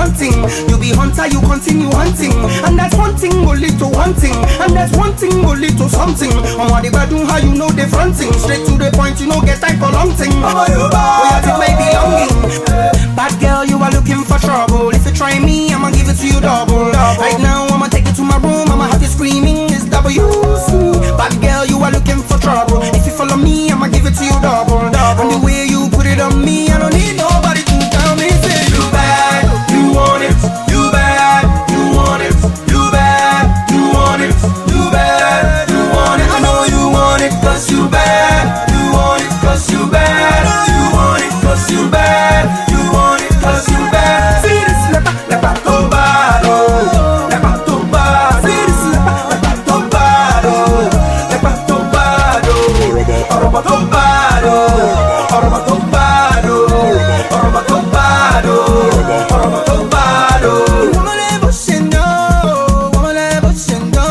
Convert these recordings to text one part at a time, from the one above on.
one thing. You be hunter, you continue hunting. And that one thing will lead to one thing. And that one thing will lead to something. On what they do, how you know they fronting. Straight to the point, you know, get time for long thing. Oh, yeah, take my belonging. Bad girl, you are looking for trouble. If you try me, I'ma give it to you double. Right now, I'ma take you to my room. I'ma have you screaming, it's WC. Bad girl, you are looking for trouble. If you follow me, I'ma give it to you double. And the way you put it on me, I don't need nobody to tell me. Say you bad, you want it. You bad, you want it. You bad, you want it. You bad, you want it. I know you want it 'cause you bad. You want it 'cause you bad. You want it 'cause you bad. You want it 'cause you bad. See this lepa tombado, lepa tombado. See this lepa tombado, lepa tombado. Oroba tombado, oroba tombado, oroba tombado, oroba tombado. Woman level shendo, woman level shendo,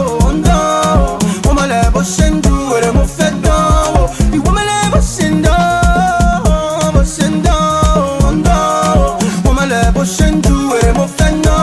no. Woman level shendo, where I'm offendo. The woman level shendo, shendo, no. Woman level shendo, where I'm offendo.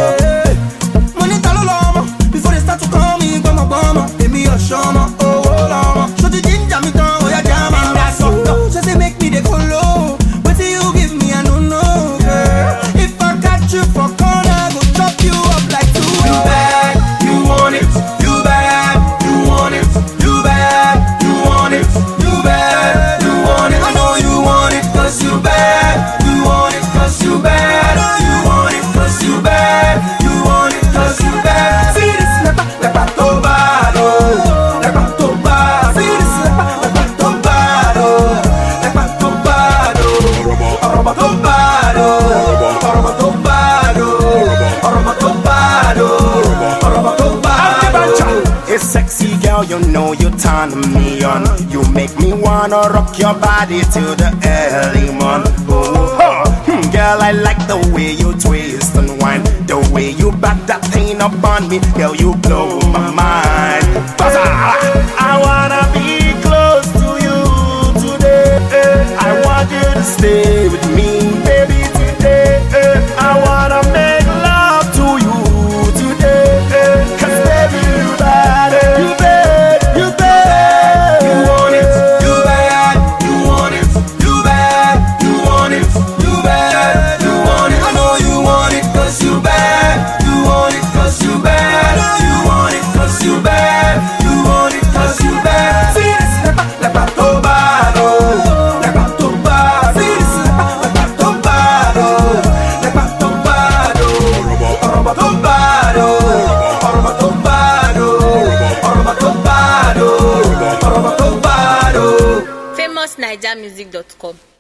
Money talo lama, before they start to call me, gama. Give me a shama, oh lama. So the ginger me down, oh yeah jama. And that's all. Just they make me the follow. What do you give me? I don't know, girl. If I catch you for corner, go chop you up like two. You bad, you want it. You bad, you want it. You bad, you want it. You bad, you want it. I know you want it 'cause you bad. You want it 'cause you bad. You want it 'cause you bad. You want it 'cause you bad. See this lepa tombado, lepa tombado. See this lepa tombado, lepa tombado. Oroba tombado, oroba tombado, oroba tombado, oroba tombado. It's sexy girl, you know you turn me on. You make me wanna rock your body till the early morning. Girl, I like the way you twist and whine. The way you back that thing up on me. Girl, you blow my mind. I wanna be close to you today. I want you to stay with me, baby, today. I wanna make love to you today. 'Cause baby, you bad, you bad, you bad. You want it, you bad, you want it. You bad, you want it. You bad, you want it. I know you want it 'cause you bad. You want it 'cause you bad. You want it 'cause you bad. You want it 'cause you bad. See this lepa tombado, lepa tombado. See this lepa tombado, lepa tombado. Oroba tombado, oroba tombado, oroba tombado, oroba tombado. famousnigermusic.com